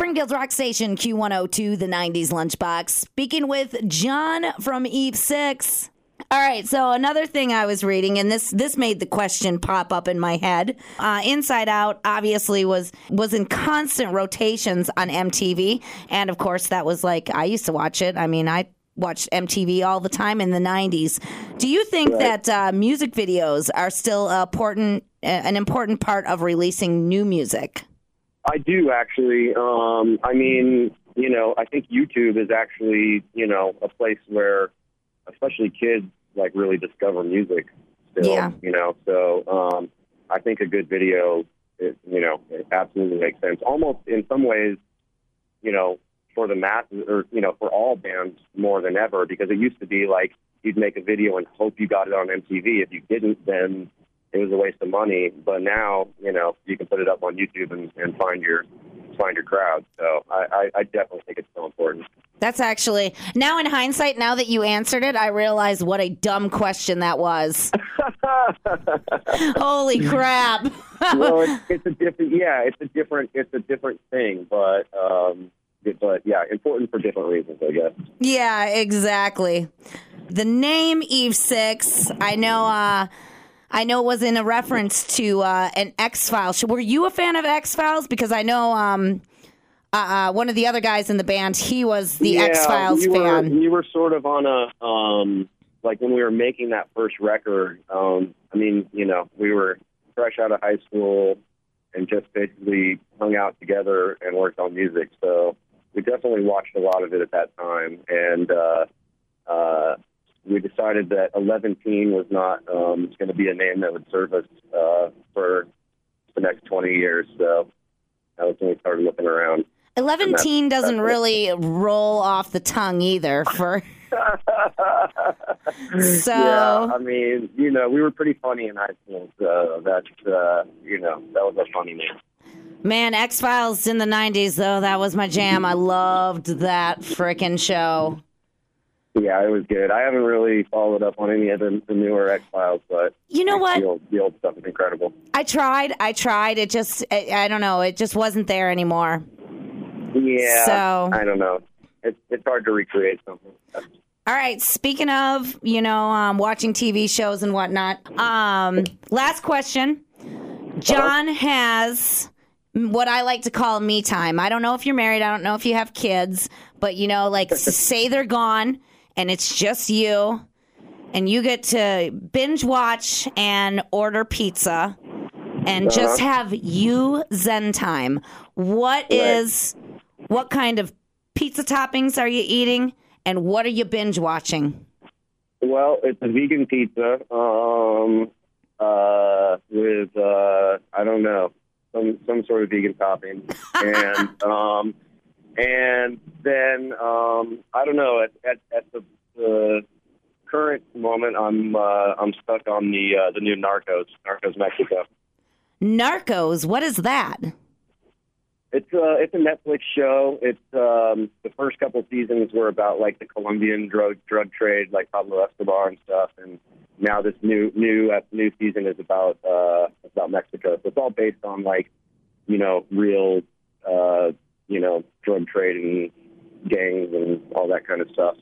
Springfield's Rock Station, Q102, the 90s Lunchbox. Speaking with John from Eve 6. All right, so another thing I was reading, and this made the question pop up in my head. Inside Out obviously was in constant rotations on MTV, and of course that was like, I used to watch it. I mean, I watched MTV all the time in the 90s. Do you think that music videos are still an important part of releasing new music? I do, actually. I mean, I think YouTube is actually, a place where especially kids really discover music still, so I think a good video, it absolutely makes sense. Almost in some ways, for the masses or, for all bands more than ever, because it used to be like you'd make a video and hope you got it on MTV. If you didn't, then it was a waste of money. But now, you can put it up on YouTube and find your crowd. So I definitely think it's so important. That's actually, now in hindsight, now that you answered it, I realize what a dumb question that was. Holy crap. Well, it's a different thing, but yeah, important for different reasons, I guess. Yeah, exactly. The name Eve 6, I know it was in a reference to an X-Files. Were you a fan of X-Files? Because I know one of the other guys in the band, he was the X-Files fan. We were sort of on a, when we were making that first record, we were fresh out of high school and just basically hung out together and worked on music. So we definitely watched a lot of it at that time. And we decided that 11 Teen was not going to be a name that would serve us for the next 20 years. So that was when we started looking around. 11 Teen doesn't really roll off the tongue either. So yeah, I mean, we were pretty funny in high school. So that was a funny name. Man, X-Files in the 90s, though, that was my jam. I loved that frickin' show. Yeah, it was good. I haven't really followed up on any of the newer X-Files, but you know what? The old stuff is incredible. I tried. It just, I don't know. It just wasn't there anymore. Yeah, so, I don't know. It's hard to recreate something. All right. Speaking of, watching TV shows and whatnot, last question. John has what I like to call me time. I don't know if you're married. I don't know if you have kids, but, say they're gone and it's just you and you get to binge watch and order pizza and just have you Zen time. What kind of pizza toppings are you eating and what are you binge watching? Well, it's a vegan pizza with, I don't know, some sort of vegan topping. And then, I don't know, at the current moment, I'm stuck on the new Narcos Mexico. Narcos, what is that? It's a Netflix show. It's the first couple of seasons were about the Colombian drug trade, like Pablo Escobar and stuff, and now this new season is about Mexico. So it's all based on real drug trading gangs and all that kind of stuff.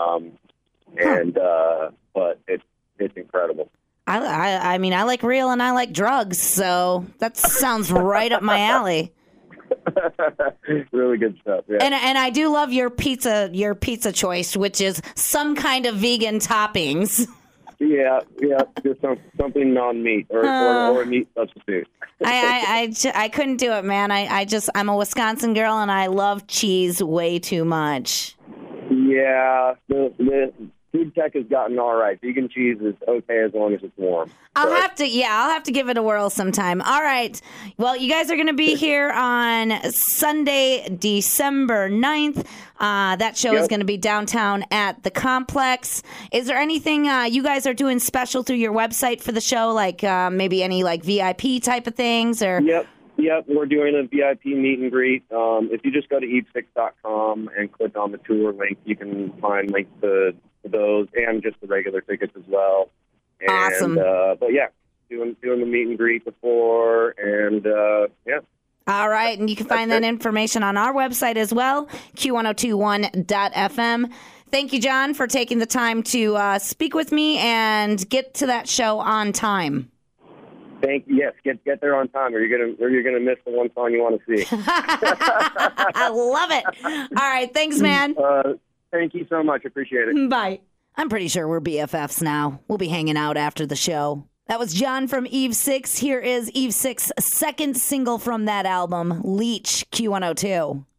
But it's incredible. I mean, I like real and I like drugs, so that sounds right up my alley. Really good stuff. Yeah. And I do love your pizza choice, which is some kind of vegan toppings. Yeah, just something non-meat or a meat substitute. I couldn't do it, man. I'm a Wisconsin girl and I love cheese way too much. Yeah, the food tech has gotten all right. Vegan cheese is okay as long as it's warm. I'll have to give it a whirl sometime. All right. Well, you guys are going to be here on Sunday, December 9th. That show is going to be downtown at the Complex. Is there anything you guys are doing special through your website for the show, like maybe any VIP type of things? Or Yep, we're doing a VIP meet and greet. If you just go to eve6.com and click on the tour link, you can find links to those and just the regular tickets as well. And, awesome. But yeah, doing the meet and greet before, and yeah. All right, and you can find that information on our website as well, q1021.fm. Thank you, John, for taking the time to speak with me and get to that show on time. Yes, get there on time, or you're gonna miss the one song you want to see. I love it. All right, thanks, man. Thank you so much. Appreciate it. Bye. I'm pretty sure we're BFFs now. We'll be hanging out after the show. That was John from Eve 6. Here is Eve 6's second single from that album, Leech, Q102.